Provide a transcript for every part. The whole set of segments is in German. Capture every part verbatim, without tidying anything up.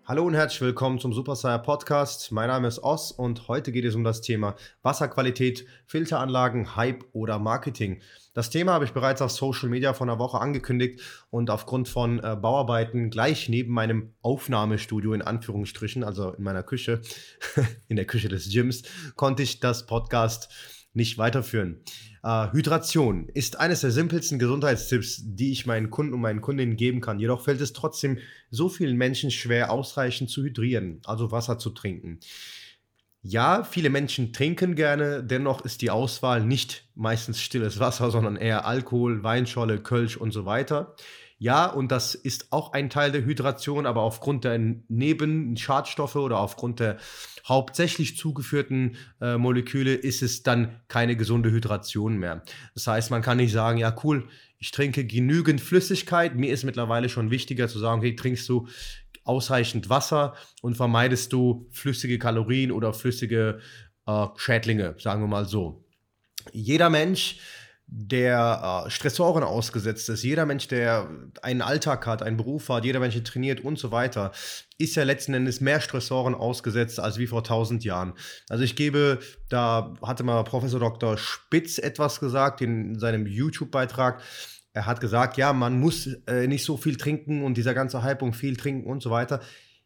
Hallo und herzlich willkommen zum Super Saiyan Podcast. Mein Name ist Oz und heute geht es um das Thema Wasserqualität, Filteranlagen, Hype oder Marketing. Das Thema habe ich bereits auf Social Media vor einer Woche angekündigt und aufgrund von äh, Bauarbeiten gleich neben meinem Aufnahmestudio in Anführungsstrichen, also in meiner Küche, in der Küche des Gyms, konnte ich das Podcast nicht weiterführen. Äh, Hydration ist eines der simpelsten Gesundheitstipps, die ich meinen Kunden und meinen Kundinnen geben kann. Jedoch fällt es trotzdem so vielen Menschen schwer, ausreichend zu hydrieren, also Wasser zu trinken. Ja, viele Menschen trinken gerne, dennoch ist die Auswahl nicht meistens stilles Wasser, sondern eher Alkohol, Weinscholle, Kölsch und so weiter. Ja, und das ist auch ein Teil der Hydration, aber aufgrund der Nebenschadstoffe oder aufgrund der hauptsächlich zugeführten äh, Moleküle ist es dann keine gesunde Hydration mehr. Das heißt, man kann nicht sagen, ja cool, ich trinke genügend Flüssigkeit. Mir ist mittlerweile schon wichtiger zu sagen, okay, trinkst du ausreichend Wasser und vermeidest du flüssige Kalorien oder flüssige äh, Schädlinge, sagen wir mal so. Jeder Mensch, der äh, Stressoren ausgesetzt ist, jeder Mensch, der einen Alltag hat, einen Beruf hat, jeder Mensch, der trainiert und so weiter, ist ja letzten Endes mehr Stressoren ausgesetzt als wie vor tausend Jahren. Also ich gebe, da hatte mal Professor Doktor Spitz etwas gesagt in seinem YouTube-Beitrag. Er hat gesagt, ja, man muss äh, nicht so viel trinken und dieser ganze Hype um viel trinken und so weiter.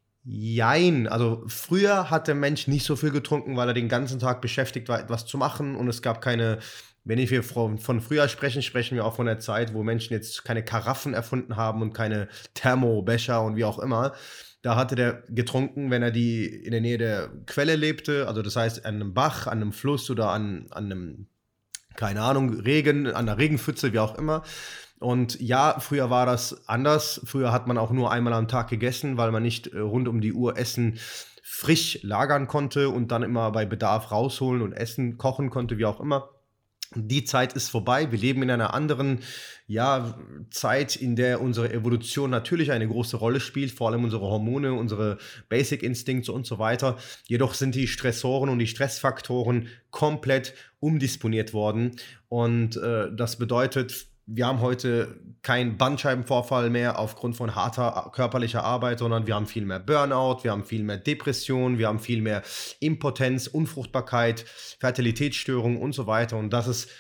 Jein, also früher hat der Mensch nicht so viel getrunken, weil er den ganzen Tag beschäftigt war, etwas zu machen und es gab keine, wenn wir von, von früher sprechen, sprechen wir auch von der Zeit, wo Menschen jetzt keine Karaffen erfunden haben und keine Thermobecher und wie auch immer. Da hatte der getrunken, wenn er die in der Nähe der Quelle lebte, also das heißt an einem Bach, an einem Fluss oder an, an einem, keine Ahnung, Regen, an der Regenpfütze, wie auch immer. Und ja, früher war das anders. Früher hat man auch nur einmal am Tag gegessen, weil man nicht äh, rund um die Uhr Essen frisch lagern konnte und dann immer bei Bedarf rausholen und essen, kochen konnte, wie auch immer. Die Zeit ist vorbei. Wir leben in einer anderen ja, Zeit, in der unsere Evolution natürlich eine große Rolle spielt, vor allem unsere Hormone, unsere Basic Instincts und so weiter. Jedoch sind die Stressoren und die Stressfaktoren komplett umdisponiert worden. Und äh, das bedeutet, wir haben heute keinen Bandscheibenvorfall mehr aufgrund von harter körperlicher Arbeit, sondern wir haben viel mehr Burnout, wir haben viel mehr Depression, wir haben viel mehr Impotenz, Unfruchtbarkeit, Fertilitätsstörungen und so weiter. Und das ist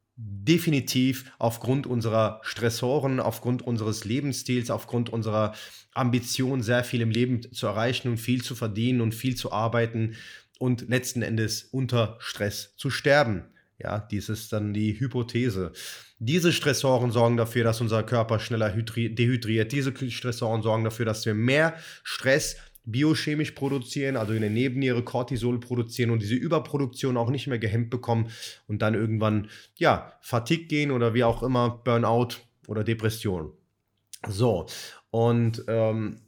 definitiv aufgrund unserer Stressoren, aufgrund unseres Lebensstils, aufgrund unserer Ambition, sehr viel im Leben zu erreichen und viel zu verdienen und viel zu arbeiten und letzten Endes unter Stress zu sterben. Ja, dies ist dann die Hypothese. Diese Stressoren sorgen dafür, dass unser Körper schneller dehydriert. Diese Stressoren sorgen dafür, dass wir mehr Stress biochemisch produzieren, also in der Nebenniere Cortisol produzieren und diese Überproduktion auch nicht mehr gehemmt bekommen und dann irgendwann, ja, Fatigue gehen oder wie auch immer, Burnout oder Depression. So, und ähm,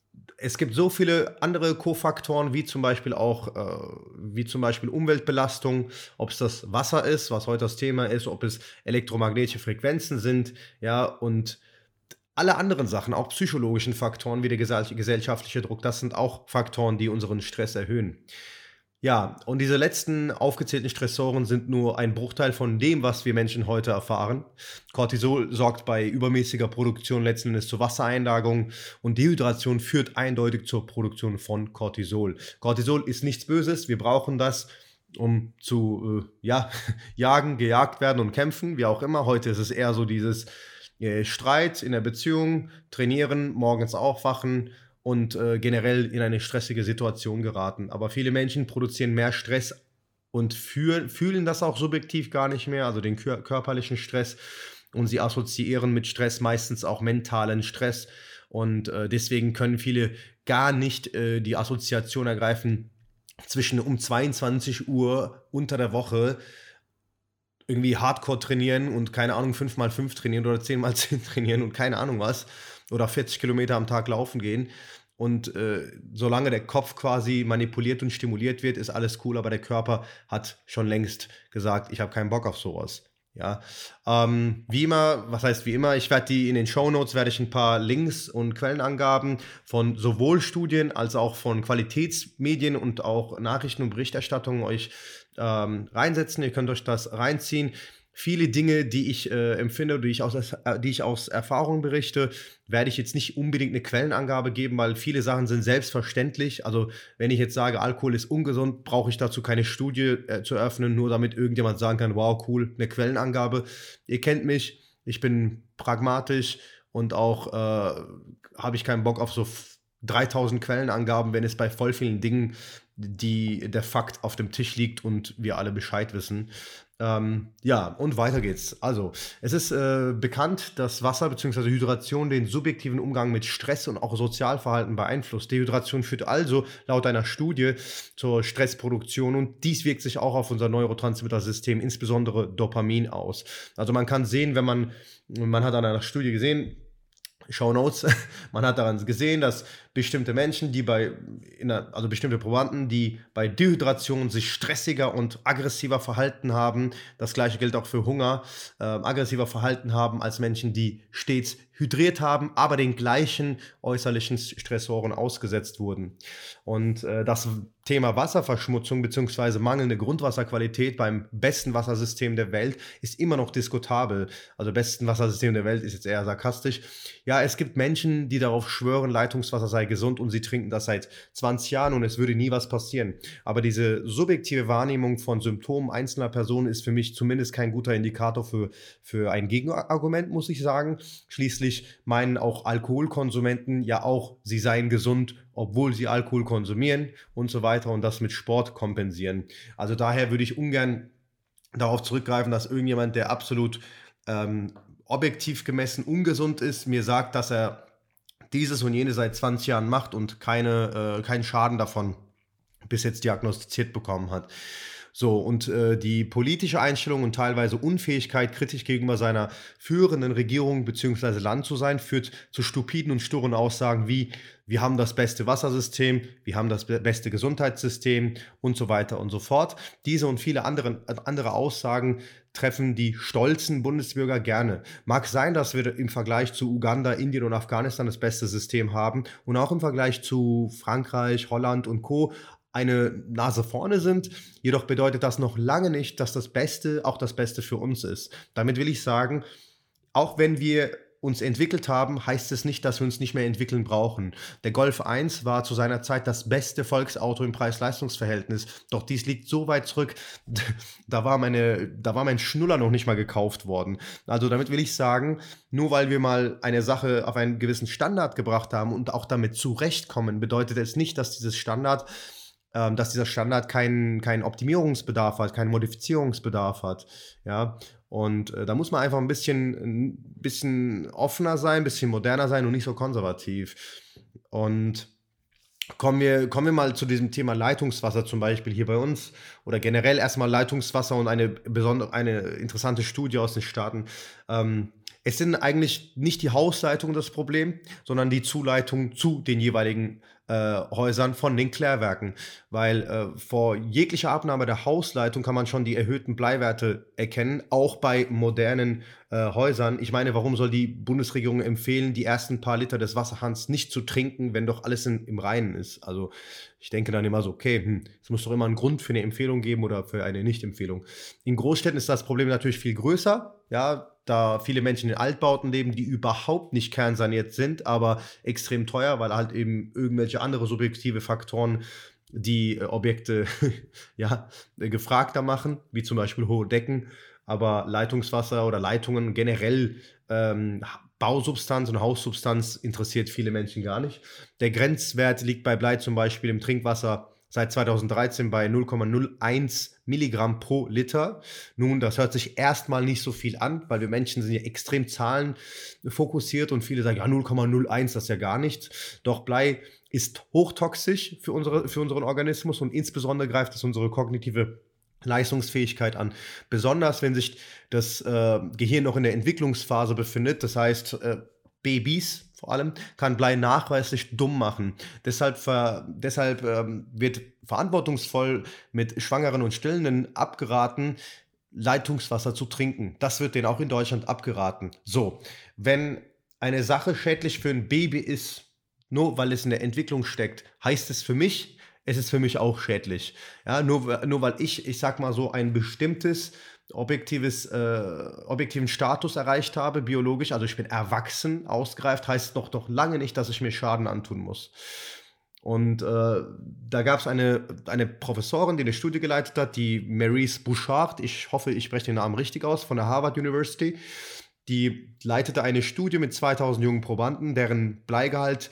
es gibt so viele andere Kofaktoren, wie zum Beispiel auch, äh, wie zum Beispiel Umweltbelastung, ob es das Wasser ist, was heute das Thema ist, ob es elektromagnetische Frequenzen sind, ja, und alle anderen Sachen, auch psychologischen Faktoren wie der gesell- gesellschaftliche Druck, das sind auch Faktoren, die unseren Stress erhöhen. Ja, und diese letzten aufgezählten Stressoren sind nur ein Bruchteil von dem, was wir Menschen heute erfahren. Cortisol sorgt bei übermäßiger Produktion letzten Endes zur Wassereinlagerung und Dehydration führt eindeutig zur Produktion von Cortisol. Cortisol ist nichts Böses, wir brauchen das, um zu äh, ja, jagen, gejagt werden und kämpfen, wie auch immer. Heute ist es eher so dieses äh, Streit in der Beziehung, trainieren, morgens aufwachen und äh, generell in eine stressige Situation geraten. Aber viele Menschen produzieren mehr Stress und fühl, fühlen das auch subjektiv gar nicht mehr, also den kör körperlichen Stress. Und sie assoziieren mit Stress meistens auch mentalen Stress. Und äh, deswegen können viele gar nicht äh, die Assoziation ergreifen, zwischen um zweiundzwanzig Uhr unter der Woche irgendwie Hardcore trainieren und keine Ahnung fünf mal fünf trainieren oder zehn mal zehn trainieren und keine Ahnung was oder vierzig Kilometer am Tag laufen gehen und äh, solange der Kopf quasi manipuliert und stimuliert wird, ist alles cool, aber der Körper hat schon längst gesagt, ich habe keinen Bock auf sowas. Ja, ähm, wie immer, was heißt wie immer, ich werde die in den Shownotes, werde ich ein paar Links und Quellenangaben von sowohl Studien als auch von Qualitätsmedien und auch Nachrichten und Berichterstattungen euch ähm, reinsetzen. Ihr könnt euch das reinziehen. viele Dinge, die ich äh, empfinde, die ich, aus, äh, die ich aus Erfahrung berichte, werde ich jetzt nicht unbedingt eine Quellenangabe geben, weil viele Sachen sind selbstverständlich. Also wenn ich jetzt sage, Alkohol ist ungesund, brauche ich dazu keine Studie äh, zu eröffnen, nur damit irgendjemand sagen kann, wow, cool, eine Quellenangabe. Ihr kennt mich, ich bin pragmatisch und auch äh, habe ich keinen Bock auf so dreitausend Quellenangaben, wenn es bei voll vielen Dingen die der Fakt auf dem Tisch liegt und wir alle Bescheid wissen. Ähm, ja, und weiter geht's. Also, es ist äh, bekannt, dass Wasser bzw. Hydration den subjektiven Umgang mit Stress und auch Sozialverhalten beeinflusst. Dehydration führt also laut einer Studie zur Stressproduktion und dies wirkt sich auch auf unser Neurotransmittersystem, insbesondere Dopamin, aus. Also man kann sehen, wenn man, man hat an einer Studie gesehen, Shownotes, man hat daran gesehen, dass bestimmte Menschen, die bei, in der, also bestimmte Probanden, die bei Dehydration sich stressiger und aggressiver verhalten haben, das gleiche gilt auch für Hunger, äh, aggressiver verhalten haben als Menschen, die stets hydriert haben, aber den gleichen äußerlichen Stressoren ausgesetzt wurden. Und äh, das Thema Wasserverschmutzung bzw. mangelnde Grundwasserqualität beim besten Wassersystem der Welt ist immer noch diskutabel. Also besten Wassersystem der Welt ist jetzt eher sarkastisch. Ja, es gibt Menschen, die darauf schwören, Leitungswasser sei gesund und sie trinken das seit zwanzig Jahren und es würde nie was passieren. Aber diese subjektive Wahrnehmung von Symptomen einzelner Personen ist für mich zumindest kein guter Indikator für, für ein Gegenargument, muss ich sagen. Schließlich meinen auch Alkoholkonsumenten ja auch, sie seien gesund, obwohl sie Alkohol konsumieren und so weiter und das mit Sport kompensieren. Also daher würde ich ungern darauf zurückgreifen, dass irgendjemand, der absolut ähm, objektiv gemessen ungesund ist, mir sagt, dass er dieses und jenes seit zwanzig Jahren macht und keine, äh, keinen Schaden davon bis jetzt diagnostiziert bekommen hat. So, und äh, die politische Einstellung und teilweise Unfähigkeit, kritisch gegenüber seiner führenden Regierung bzw. Land zu sein, führt zu stupiden und sturen Aussagen wie, wir haben das beste Wassersystem, wir haben das be- beste Gesundheitssystem und so weiter und so fort. Diese und viele andere, andere Aussagen treffen die stolzen Bundesbürger gerne. Mag sein, dass wir im Vergleich zu Uganda, Indien und Afghanistan das beste System haben und auch im Vergleich zu Frankreich, Holland und Co. eine Nase vorne sind, jedoch bedeutet das noch lange nicht, dass das Beste auch das Beste für uns ist. Damit will ich sagen, auch wenn wir uns entwickelt haben, heißt es nicht, dass wir uns nicht mehr entwickeln brauchen. Der Golf eins war zu seiner Zeit das beste Volksauto im Preis-Leistungs-Verhältnis, doch dies liegt so weit zurück, da war, meine, da war mein Schnuller noch nicht mal gekauft worden. Also damit will ich sagen, nur weil wir mal eine Sache auf einen gewissen Standard gebracht haben und auch damit zurechtkommen, bedeutet es nicht, dass dieses Standard ähm, dass dieser Standard keinen keinen Optimierungsbedarf hat, keinen Modifizierungsbedarf hat, ja. Und äh, da muss man einfach ein bisschen, ein bisschen offener sein, ein bisschen moderner sein und nicht so konservativ. Und kommen wir, kommen wir mal zu diesem Thema Leitungswasser zum Beispiel hier bei uns oder generell erstmal Leitungswasser und eine besondere, eine interessante Studie aus den Staaten. Ähm, es sind eigentlich nicht die Hausleitungen das Problem, sondern die Zuleitung zu den jeweiligen äh, Häusern von den Klärwerken. Weil äh, vor jeglicher Abnahme der Hausleitung kann man schon die erhöhten Bleiwerte erkennen, auch bei modernen äh, Häusern. Ich meine, warum soll die Bundesregierung empfehlen, die ersten paar Liter des Wasserhahns nicht zu trinken, wenn doch alles in, im Reinen ist? Also ich denke dann immer so, okay, hm, es muss doch immer einen Grund für eine Empfehlung geben oder für eine Nicht-Empfehlung. In Großstädten ist das Problem natürlich viel größer, ja, da viele Menschen in Altbauten leben, die überhaupt nicht kernsaniert sind, aber extrem teuer, weil halt eben irgendwelche andere subjektive Faktoren die äh, Objekte ja, äh, gefragter machen, wie zum Beispiel hohe Decken, aber Leitungswasser oder Leitungen generell ähm, Bausubstanz und Haussubstanz interessiert viele Menschen gar nicht. Der Grenzwert liegt bei Blei zum Beispiel im Trinkwasser seit zweitausenddreizehn bei null Komma null eins Milligramm pro Liter. Nun, das hört sich erstmal nicht so viel an, weil wir Menschen sind ja extrem zahlenfokussiert und viele sagen, ja, null Komma null eins, das ist ja gar nichts. Doch Blei ist hochtoxisch für, unsere, für unseren Organismus und insbesondere greift es unsere kognitive Leistungsfähigkeit an. Besonders wenn sich das äh, Gehirn noch in der Entwicklungsphase befindet, das heißt äh, Babys vor allem, kann Blei nachweislich dumm machen. Deshalb, ver, deshalb ähm, wird verantwortungsvoll mit Schwangeren und Stillenden abgeraten, Leitungswasser zu trinken. Das wird denen auch in Deutschland abgeraten. So, wenn eine Sache schädlich für ein Baby ist, nur weil es in der Entwicklung steckt, heißt es für mich, es ist für mich auch schädlich. Ja, nur, nur weil ich, ich sag mal so, ein bestimmtes objektives, äh, objektiven Status erreicht habe, biologisch, also ich bin erwachsen, ausgereift, heißt noch, noch lange nicht, dass ich mir Schaden antun muss. Und äh, da gab es eine, eine Professorin, die eine Studie geleitet hat, die Maurice Bouchard, ich hoffe, ich spreche den Namen richtig aus, von der Harvard University, die leitete eine Studie mit zweitausend jungen Probanden, deren Bleigehalt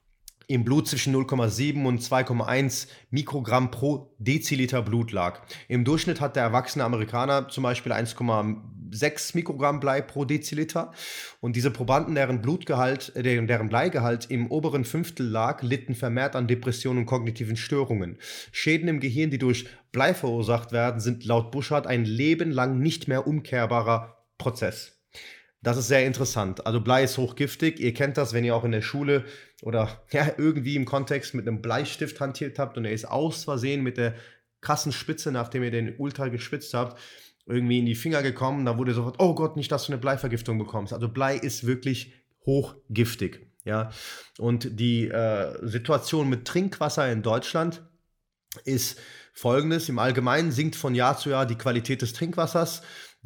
im Blut zwischen null Komma sieben und zwei Komma eins Mikrogramm pro Deziliter Blut lag. Im Durchschnitt hat der erwachsene Amerikaner zum Beispiel eins Komma sechs Mikrogramm Blei pro Deziliter. Und diese Probanden, deren Blutgehalt, äh, deren Bleigehalt im oberen Fünftel lag, litten vermehrt an Depressionen und kognitiven Störungen. Schäden im Gehirn, die durch Blei verursacht werden, sind laut Bouchard ein Leben lang nicht mehr umkehrbarer Prozess. Das ist sehr interessant. Also Blei ist hochgiftig. Ihr kennt das, wenn ihr auch in der Schule oder ja, irgendwie im Kontext mit einem Bleistift hantiert habt und er ist aus Versehen mit der krassen Spitze, nachdem ihr den Ultra gespitzt habt, irgendwie in die Finger gekommen. Da wurde sofort, oh Gott, nicht, dass du eine Bleivergiftung bekommst. Also Blei ist wirklich hochgiftig. Ja? Und die äh, Situation mit Trinkwasser in Deutschland ist folgendes. Im Allgemeinen sinkt von Jahr zu Jahr die Qualität des Trinkwassers.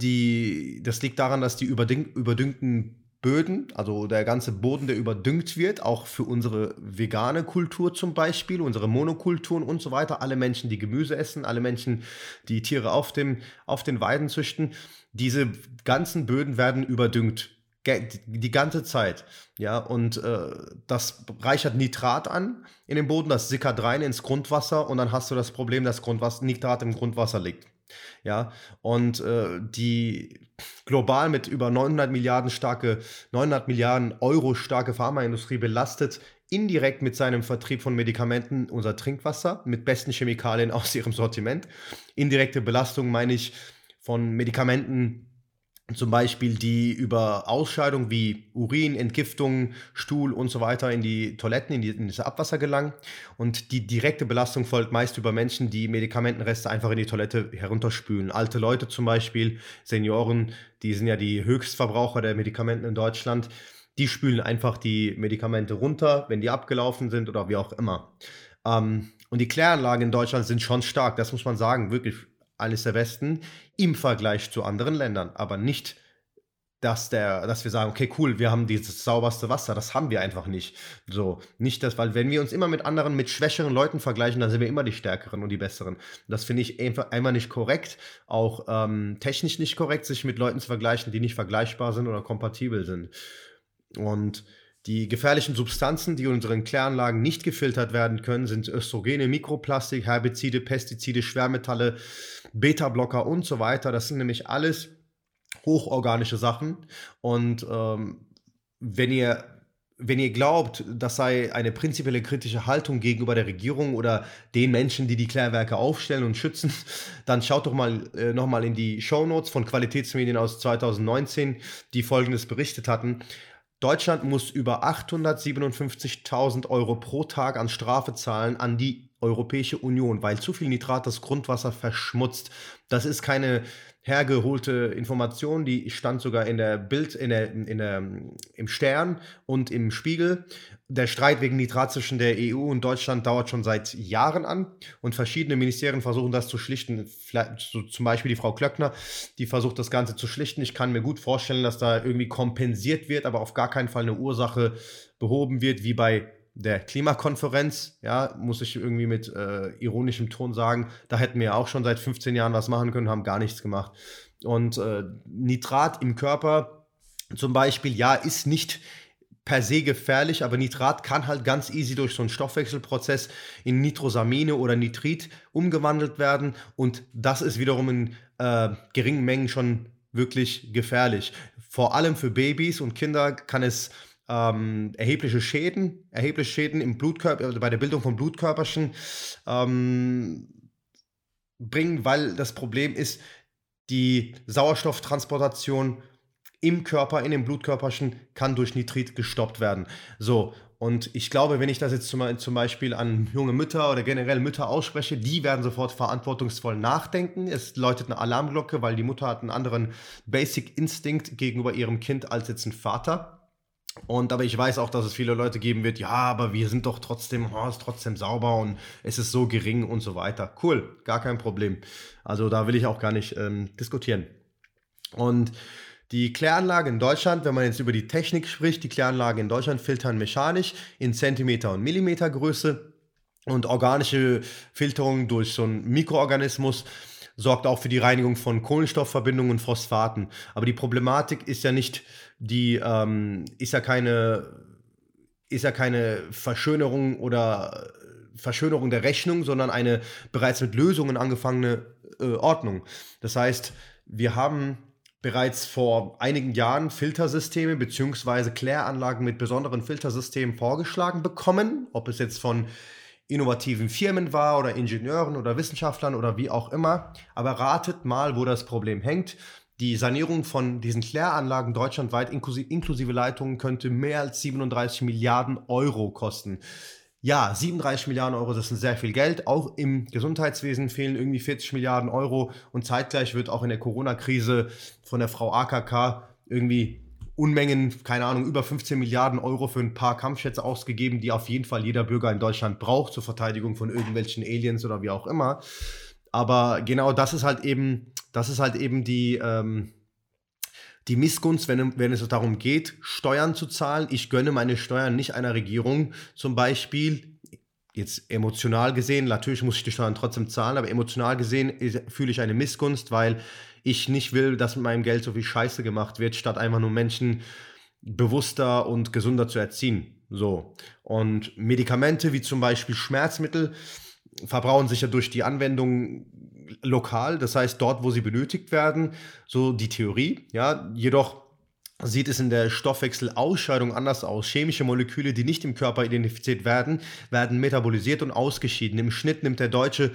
Die, das liegt daran, dass die überdüng, überdüngten Böden, also der ganze Boden, der überdüngt wird, auch für unsere vegane Kultur zum Beispiel, unsere Monokulturen und so weiter, alle Menschen, die Gemüse essen, alle Menschen, die Tiere auf, dem, auf den Weiden züchten, diese ganzen Böden werden überdüngt. Die ganze Zeit, ja, und äh, das reichert Nitrat an in den Boden, das sickert rein ins Grundwasser und dann hast du das Problem, dass Grundwasser, Nitrat im Grundwasser liegt. Ja, und äh, die global mit über neunhundert Milliarden starke, neunhundert Milliarden Euro starke Pharmaindustrie belastet indirekt mit seinem Vertrieb von Medikamenten unser Trinkwasser mit besten Chemikalien aus ihrem Sortiment. Indirekte Belastung meine ich von Medikamenten, zum Beispiel, die über Ausscheidung wie Urin, Entgiftung, Stuhl und so weiter in die Toiletten, in, die, in das Abwasser gelangen. Und die direkte Belastung folgt meist über Menschen, die Medikamentenreste einfach in die Toilette herunterspülen. Alte Leute zum Beispiel, Senioren, die sind ja die Höchstverbraucher der Medikamenten in Deutschland. Die spülen einfach die Medikamente runter, wenn die abgelaufen sind oder wie auch immer. Ähm, und die Kläranlagen in Deutschland sind schon stark, das muss man sagen, wirklich eines der besten im Vergleich zu anderen Ländern, aber nicht, dass, der, dass wir sagen, okay, cool, wir haben dieses sauberste Wasser, das haben wir einfach nicht. So, nicht das, weil wenn wir uns immer mit anderen, mit schwächeren Leuten vergleichen, dann sind wir immer die Stärkeren und die Besseren. Das finde ich einfach einmal nicht korrekt, auch ähm, technisch nicht korrekt, sich mit Leuten zu vergleichen, die nicht vergleichbar sind oder kompatibel sind. Und die gefährlichen Substanzen, die in unseren Kläranlagen nicht gefiltert werden können, sind Östrogene, Mikroplastik, Herbizide, Pestizide, Schwermetalle, Beta-Blocker und so weiter. Das sind nämlich alles hochorganische Sachen. Und ähm, wenn ihr, wenn ihr glaubt, das sei eine prinzipielle kritische Haltung gegenüber der Regierung oder den Menschen, die die Klärwerke aufstellen und schützen, dann schaut doch mal äh, nochmal in die Shownotes von Qualitätsmedien aus zweitausendneunzehn, die Folgendes berichtet hatten. Deutschland muss über achthundertsiebenundfünfzigtausend Euro pro Tag an Strafe zahlen an die Europäische Union, weil zu viel Nitrat das Grundwasser verschmutzt. Das ist keine hergeholte Information, die stand sogar in der Bild, in der, in der, im Stern und im Spiegel. Der Streit wegen Nitrat zwischen der E U und Deutschland dauert schon seit Jahren an und verschiedene Ministerien versuchen das zu schlichten. So zum Beispiel die Frau Klöckner, die versucht das Ganze zu schlichten. Ich kann mir gut vorstellen, dass da irgendwie kompensiert wird, aber auf gar keinen Fall eine Ursache behoben wird, wie bei der Klimakonferenz, ja, muss ich irgendwie mit äh, ironischem Ton sagen, da hätten wir ja auch schon seit fünfzehn Jahren was machen können, haben gar nichts gemacht. Und äh, Nitrat im Körper zum Beispiel, ja, ist nicht per se gefährlich, aber Nitrat kann halt ganz easy durch so einen Stoffwechselprozess in Nitrosamine oder Nitrit umgewandelt werden und das ist wiederum in äh, geringen Mengen schon wirklich gefährlich. Vor allem für Babys und Kinder kann es Ähm, erhebliche Schäden, erhebliche Schäden im Blutkörper, also bei der Bildung von Blutkörperchen ähm, bringen, weil das Problem ist, die Sauerstofftransportation im Körper, in den Blutkörperchen, kann durch Nitrit gestoppt werden. So, und ich glaube, wenn ich das jetzt zum, zum Beispiel an junge Mütter oder generell Mütter ausspreche, die werden sofort verantwortungsvoll nachdenken. Es läutet eine Alarmglocke, weil die Mutter hat einen anderen Basic Instinct gegenüber ihrem Kind als jetzt ein Vater. Und aber ich weiß auch, dass es viele Leute geben wird, ja, aber wir sind doch trotzdem, oh, ist trotzdem sauber und es ist so gering und so weiter. Cool, gar kein Problem. Also da will ich auch gar nicht ähm, diskutieren. Und die Kläranlage in Deutschland, wenn man jetzt über die Technik spricht, die Kläranlage in Deutschland filtern mechanisch in Zentimeter- und Millimetergröße und organische Filterung durch so einen Mikroorganismus sorgt auch für die Reinigung von Kohlenstoffverbindungen und Phosphaten. Aber die Problematik ist ja nicht die, ähm, ist ja keine, ist ja keine Verschönerung oder Verschönerung der Rechnung, sondern eine bereits mit Lösungen angefangene äh, Ordnung. Das heißt, wir haben bereits vor einigen Jahren Filtersysteme bzw. Kläranlagen mit besonderen Filtersystemen vorgeschlagen bekommen, ob es jetzt von innovativen Firmen war oder Ingenieuren oder Wissenschaftlern oder wie auch immer. Aber ratet mal, wo das Problem hängt. Die Sanierung von diesen Kläranlagen deutschlandweit inklusive, inklusive Leitungen könnte mehr als siebenunddreißig Milliarden Euro kosten. Ja, siebenunddreißig Milliarden Euro, das ist sehr viel Geld. Auch im Gesundheitswesen fehlen irgendwie vierzig Milliarden Euro. Und zeitgleich wird auch in der Corona-Krise von der Frau A K K irgendwie Unmengen, keine Ahnung, über fünfzehn Milliarden Euro für ein paar Kampfjets ausgegeben, die auf jeden Fall jeder Bürger in Deutschland braucht zur Verteidigung von irgendwelchen Aliens oder wie auch immer. Aber genau das ist halt eben, das ist halt eben die, ähm, die Missgunst, wenn, wenn es darum geht, Steuern zu zahlen. Ich gönne meine Steuern nicht einer Regierung zum Beispiel. Jetzt emotional gesehen, natürlich muss ich die Steuern trotzdem zahlen, aber emotional gesehen ist, fühle ich eine Missgunst, weil ich nicht will, dass mit meinem Geld so viel Scheiße gemacht wird, statt einfach nur Menschen bewusster und gesünder zu erziehen. So. Und Medikamente wie zum Beispiel Schmerzmittel verbrauchen sich ja durch die Anwendung lokal, das heißt dort, wo sie benötigt werden, so die Theorie. Ja, jedoch sieht es in der Stoffwechselausscheidung anders aus. Chemische Moleküle, die nicht im Körper identifiziert werden, werden metabolisiert und ausgeschieden. Im Schnitt nimmt der deutsche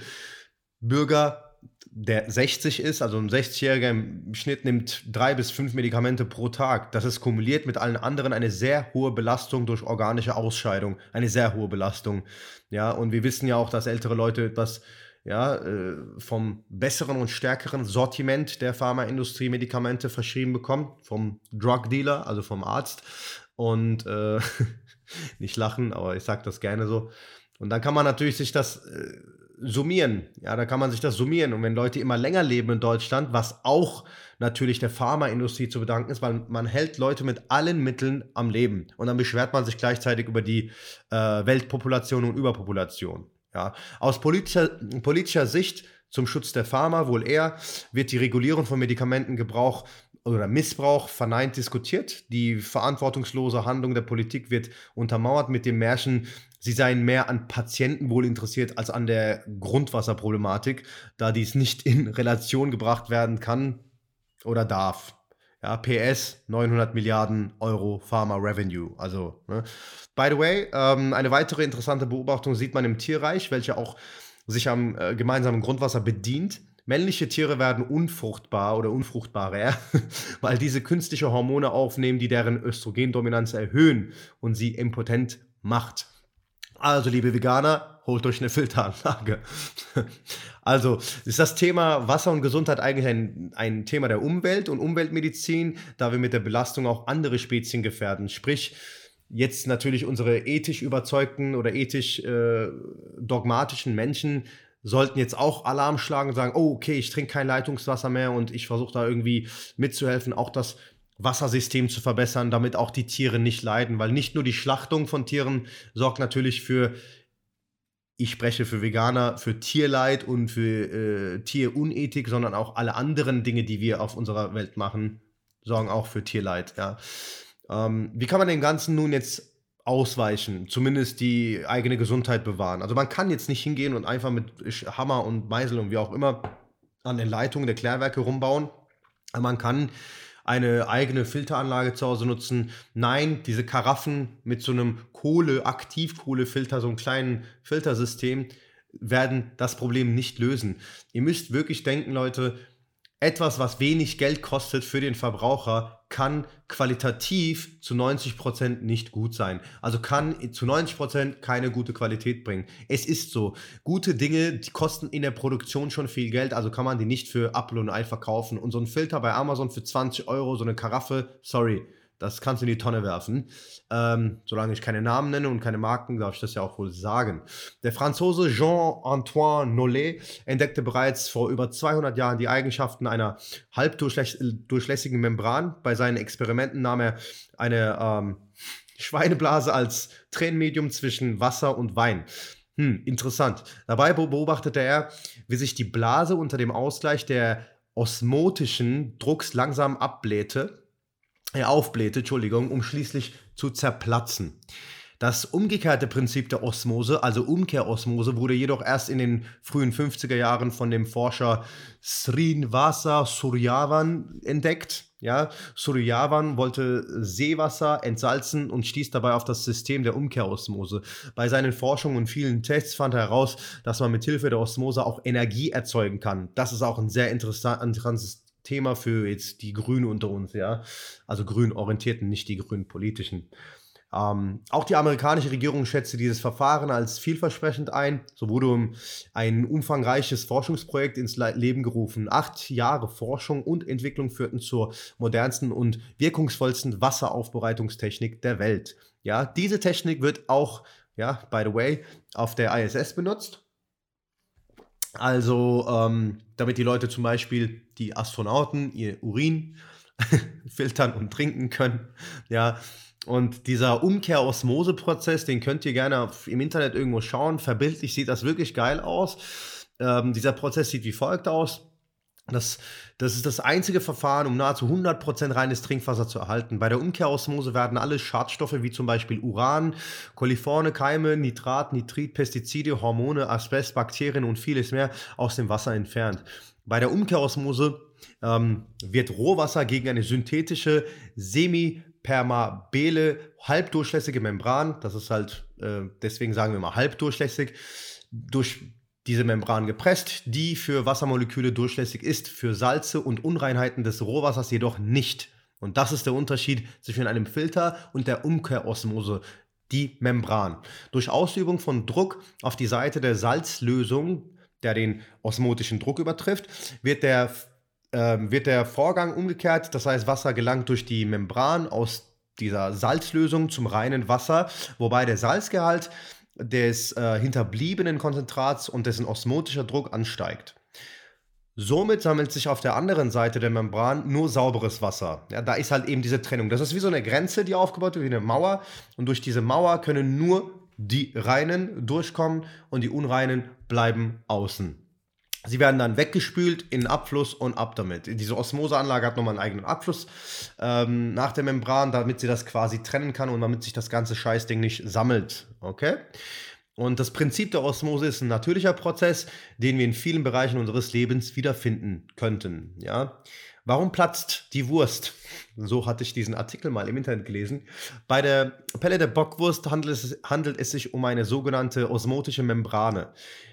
Bürger, der sechzig ist, also ein sechzigjähriger im Schnitt, nimmt drei bis fünf Medikamente pro Tag. Das ist kumuliert mit allen anderen eine sehr hohe Belastung durch organische Ausscheidung. Eine sehr hohe Belastung. Ja, und wir wissen ja auch, dass ältere Leute etwas ja, äh, vom besseren und stärkeren Sortiment der Pharmaindustrie Medikamente verschrieben bekommen, vom Drug Dealer, also vom Arzt. Und äh, nicht lachen, aber ich sage das gerne so. Und dann kann man natürlich sich das äh, summieren. Ja, da kann man sich das summieren. Und wenn Leute immer länger leben in Deutschland, was auch natürlich der Pharmaindustrie zu bedanken ist, weil man hält Leute mit allen Mitteln am Leben. Und dann beschwert man sich gleichzeitig über die äh, Weltpopulation und Überpopulation. Ja, aus politischer, politischer Sicht zum Schutz der Pharma wohl eher wird die Regulierung von Medikamentengebrauch oder Missbrauch verneint diskutiert. Die verantwortungslose Handlung der Politik wird untermauert mit dem Märchen, sie seien mehr an Patientenwohl interessiert als an der Grundwasserproblematik, da dies nicht in Relation gebracht werden kann oder darf. Ja, P S, neunhundert Milliarden Euro Pharma Revenue. Also, ne. By the way, ähm, eine weitere interessante Beobachtung sieht man im Tierreich, welche auch sich am äh, gemeinsamen Grundwasser bedient. Männliche Tiere werden unfruchtbar oder unfruchtbarer, weil diese künstliche Hormone aufnehmen, die deren Östrogendominanz erhöhen und sie impotent macht. Also, liebe Veganer, holt euch eine Filteranlage. Also, ist das Thema Wasser und Gesundheit eigentlich ein, ein Thema der Umwelt und Umweltmedizin, da wir mit der Belastung auch andere Spezien gefährden. Sprich, jetzt natürlich unsere ethisch überzeugten oder ethisch äh, dogmatischen Menschen sollten jetzt auch Alarm schlagen und sagen, oh, okay, ich trinke kein Leitungswasser mehr und ich versuche da irgendwie mitzuhelfen, auch das Wassersystem zu verbessern, damit auch die Tiere nicht leiden, weil nicht nur die Schlachtung von Tieren sorgt natürlich für, ich spreche für Veganer, für Tierleid und für äh, Tierunethik, sondern auch alle anderen Dinge, die wir auf unserer Welt machen, sorgen auch für Tierleid. Ja. Ähm, wie kann man dem Ganzen nun jetzt ausweichen, zumindest die eigene Gesundheit bewahren? Also man kann jetzt nicht hingehen und einfach mit Hammer und Meißel und wie auch immer an den Leitungen der Klärwerke rumbauen, aber man kann eine eigene Filteranlage zu Hause nutzen. Nein, diese Karaffen mit so einem Kohle, Aktivkohlefilter, so einem kleinen Filtersystem, werden das Problem nicht lösen. Ihr müsst wirklich denken, Leute, etwas, was wenig Geld kostet für den Verbraucher, kann qualitativ zu neunzig Prozent nicht gut sein. Also kann zu neunzig Prozent keine gute Qualität bringen. Es ist so. Gute Dinge, die kosten in der Produktion schon viel Geld, also kann man die nicht für Apfel und Ei verkaufen. Und so ein Filter bei Amazon für zwanzig Euro, so eine Karaffe, sorry, Das kannst du in die Tonne werfen. Ähm, solange ich keine Namen nenne und keine Marken, darf ich das ja auch wohl sagen. Der Franzose Jean-Antoine Nollet entdeckte bereits vor über zweihundert Jahren die Eigenschaften einer halbdurchlässigen Membran. Bei seinen Experimenten nahm er eine ähm, Schweineblase als Trennmedium zwischen Wasser und Wein. Hm, interessant. Dabei beobachtete er, wie sich die Blase unter dem Ausgleich der osmotischen Drucks langsam abblähte, äh, aufblähte, Entschuldigung, um schließlich zu zerplatzen. Das umgekehrte Prinzip der Osmose, also Umkehrosmose, wurde jedoch erst in den frühen fünfziger Jahren von dem Forscher Srinivasa Suryavan entdeckt. Ja, Suryavan wollte Seewasser entsalzen und stieß dabei auf das System der Umkehrosmose. Bei seinen Forschungen und vielen Tests fand er heraus, dass man mit Hilfe der Osmose auch Energie erzeugen kann. Das ist auch ein sehr interessantes Thema für jetzt die Grünen unter uns, ja. Also grün orientierten, nicht die grün politischen. Ähm, auch die amerikanische Regierung schätzte dieses Verfahren als vielversprechend ein. So wurde ein umfangreiches Forschungsprojekt ins Le- Leben gerufen. Acht Jahre Forschung und Entwicklung führten zur modernsten und wirkungsvollsten Wasseraufbereitungstechnik der Welt. Ja, diese Technik wird auch, ja, by the way, auf der I S S benutzt. Also, ähm, damit die Leute zum Beispiel, die Astronauten, ihr Urin filtern und trinken können. Ja, und dieser Umkehr-Osmose-Prozess, den könnt ihr gerne auf, im Internet irgendwo schauen. Verbildlich sieht das wirklich geil aus. Ähm, dieser Prozess sieht wie folgt aus. Das, das ist das einzige Verfahren, um nahezu hundert Prozent reines Trinkwasser zu erhalten. Bei der Umkehrosmose werden alle Schadstoffe wie zum Beispiel Uran, Coliforme, Keime, Nitrat, Nitrit, Pestizide, Hormone, Asbest, Bakterien und vieles mehr aus dem Wasser entfernt. Bei der Umkehrosmose ähm, wird Rohwasser gegen eine synthetische, semipermeable, halbdurchlässige Membran, das ist halt, äh, deswegen sagen wir mal halbdurchlässig, durch diese Membran gepresst, die für Wassermoleküle durchlässig ist, für Salze und Unreinheiten des Rohwassers jedoch nicht. Und das ist der Unterschied zwischen einem Filter und der Umkehrosmose, die Membran. Durch Ausübung von Druck auf die Seite der Salzlösung, der den osmotischen Druck übertrifft, wird der, äh, wird der Vorgang umgekehrt, das heißt Wasser gelangt durch die Membran aus dieser Salzlösung zum reinen Wasser, wobei der Salzgehalt des äh, hinterbliebenen Konzentrats und dessen osmotischer Druck ansteigt. Somit sammelt sich auf der anderen Seite der Membran nur sauberes Wasser. Ja, da ist halt eben diese Trennung. Das ist wie so eine Grenze, die aufgebaut wird, wie eine Mauer. Und durch diese Mauer können nur die Reinen durchkommen und die Unreinen bleiben außen. Sie werden dann weggespült in den Abfluss und ab damit. Diese Osmoseanlage hat nochmal einen eigenen Abfluss ähm, nach der Membran, damit sie das quasi trennen kann und damit sich das ganze Scheißding nicht sammelt. Okay? Und das Prinzip der Osmose ist ein natürlicher Prozess, den wir in vielen Bereichen unseres Lebens wiederfinden könnten. Ja? Warum platzt die Wurst? So hatte ich diesen Artikel mal im Internet gelesen. Bei der Pelle der Bockwurst handelt es, handelt es sich um eine sogenannte osmotische Membrane.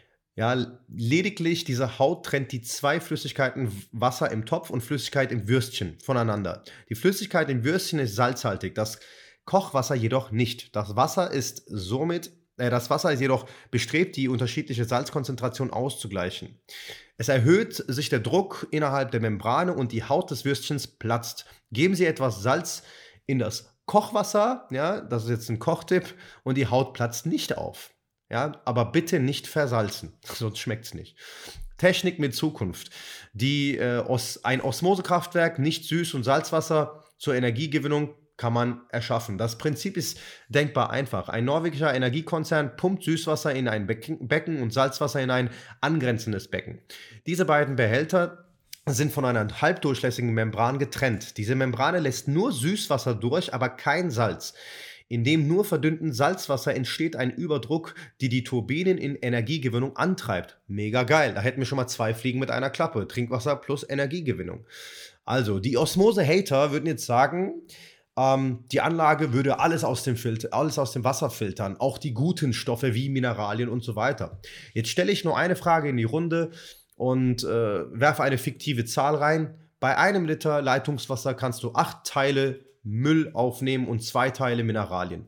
Ja, lediglich diese Haut trennt die zwei Flüssigkeiten Wasser im Topf und Flüssigkeit im Würstchen voneinander. Die Flüssigkeit im Würstchen ist salzhaltig, das Kochwasser jedoch nicht. Das Wasser ist somit, äh, das Wasser ist jedoch bestrebt, die unterschiedliche Salzkonzentration auszugleichen. Es erhöht sich der Druck innerhalb der Membrane und die Haut des Würstchens platzt. Geben Sie etwas Salz in das Kochwasser, ja, das ist jetzt ein Kochtipp, und die Haut platzt nicht auf. Ja, aber bitte nicht versalzen, sonst schmeckt es nicht. Technik mit Zukunft. Die, äh, Os ein Osmosekraftwerk, nicht Süß- und Salzwasser zur Energiegewinnung kann man erschaffen. Das Prinzip ist denkbar einfach. Ein norwegischer Energiekonzern pumpt Süßwasser in ein Becken, Becken und Salzwasser in ein angrenzendes Becken. Diese beiden Behälter sind von einer halbdurchlässigen Membran getrennt. Diese Membrane lässt nur Süßwasser durch, aber kein Salz. In dem nur verdünnten Salzwasser entsteht ein Überdruck, die die Turbinen in Energiegewinnung antreibt. Mega geil, da hätten wir schon mal zwei Fliegen mit einer Klappe. Trinkwasser plus Energiegewinnung. Also, die Osmose-Hater würden jetzt sagen, ähm, die Anlage würde alles aus dem Filter, alles aus dem Wasser filtern, auch die guten Stoffe wie Mineralien und so weiter. Jetzt stelle ich nur eine Frage in die Runde und äh, werfe eine fiktive Zahl rein. Bei einem Liter Leitungswasser kannst du acht Teile Müll aufnehmen und zwei Teile Mineralien.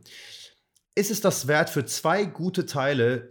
Ist es das wert, für zwei gute Teile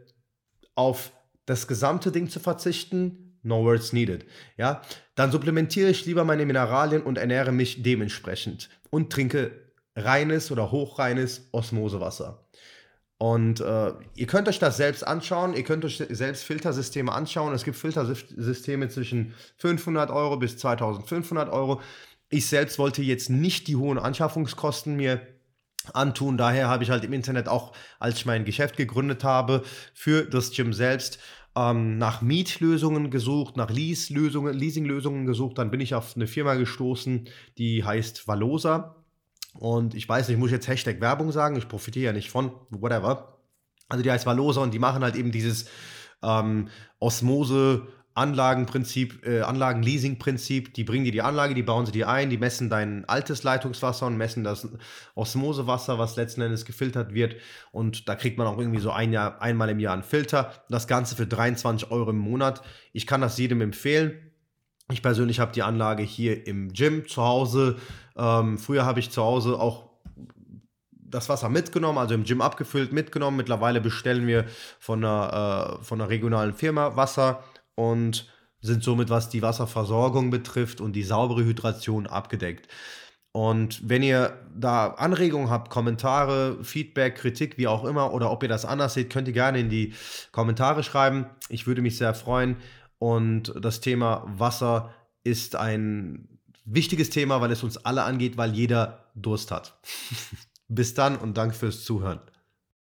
auf das gesamte Ding zu verzichten? No words needed. Ja? Dann supplementiere ich lieber meine Mineralien und ernähre mich dementsprechend und trinke reines oder hochreines Osmosewasser. Und äh, ihr könnt euch das selbst anschauen, ihr könnt euch selbst Filtersysteme anschauen. Es gibt Filtersysteme zwischen fünfhundert Euro bis zweitausendfünfhundert Euro. Ich selbst wollte jetzt nicht die hohen Anschaffungskosten mir antun. Daher habe ich halt im Internet auch, als ich mein Geschäft gegründet habe, für das Gym selbst ähm, nach Mietlösungen gesucht, nach Lease-Lösungen, Leasing-Lösungen gesucht. Dann bin ich auf eine Firma gestoßen, die heißt Valosa. Und ich weiß nicht, muss ich jetzt Hashtag Werbung sagen? Ich profitiere ja nicht von, whatever. Also die heißt Valosa und die machen halt eben dieses ähm, Osmose- Anlagenprinzip, äh, Anlagenleasing-Prinzip, die bringen dir die Anlage, die bauen sie dir ein, die messen dein altes Leitungswasser und messen das Osmosewasser, was letzten Endes gefiltert wird. Und da kriegt man auch irgendwie so ein Jahr, einmal im Jahr einen Filter. Das Ganze für dreiundzwanzig Euro im Monat. Ich kann das jedem empfehlen. Ich persönlich habe die Anlage hier im Gym zu Hause. Ähm, früher habe ich zu Hause auch das Wasser mitgenommen, also im Gym abgefüllt, mitgenommen. Mittlerweile bestellen wir von einer, äh, von einer regionalen Firma Wasser und sind somit, was die Wasserversorgung betrifft und die saubere Hydration, abgedeckt. Und wenn ihr da Anregungen habt, Kommentare, Feedback, Kritik, wie auch immer, oder ob ihr das anders seht, könnt ihr gerne in die Kommentare schreiben. Ich würde mich sehr freuen. Und das Thema Wasser ist ein wichtiges Thema, weil es uns alle angeht, weil jeder Durst hat. Bis dann und danke fürs Zuhören.